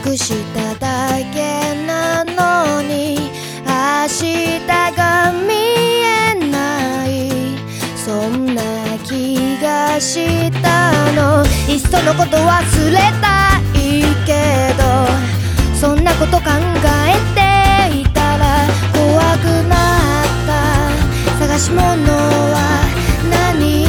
くしただけなのに明日が見えない、そんな気がしたの。いっそのこと忘れたいけど、そんなこと考えていたら怖くなった。探し物は何？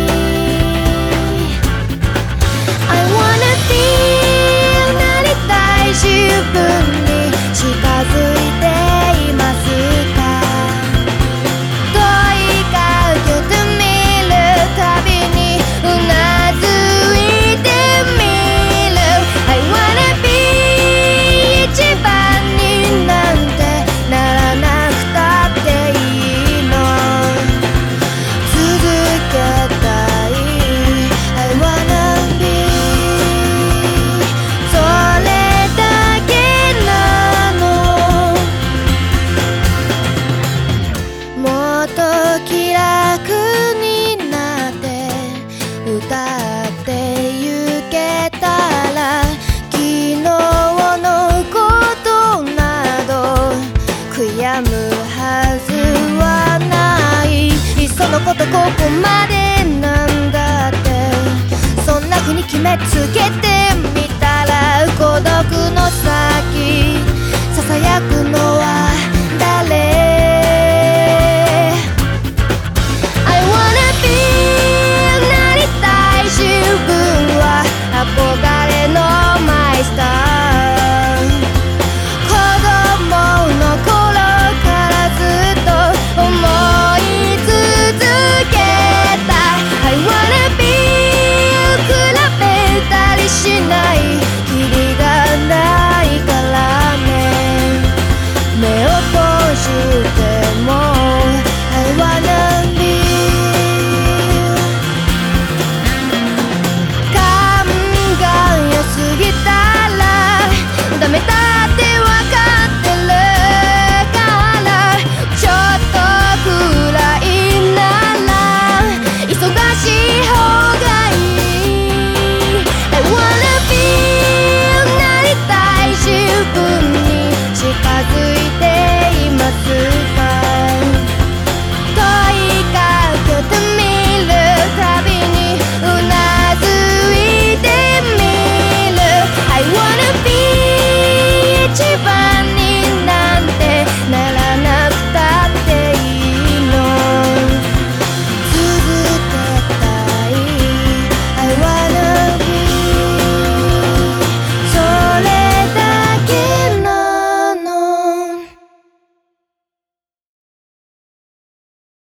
I wanna feel なりたい自分に近づいていますか？問いかけてみるたびにうなずいてみる。 I wanna be 一番になんてならなくたっていいの。続けたい I wanna be それだけなの。もっと気楽になって歌ってゆけたら、昨日のことなど悔やむはずはない。いっそのことここまでなんだって、そんな風に決めつけて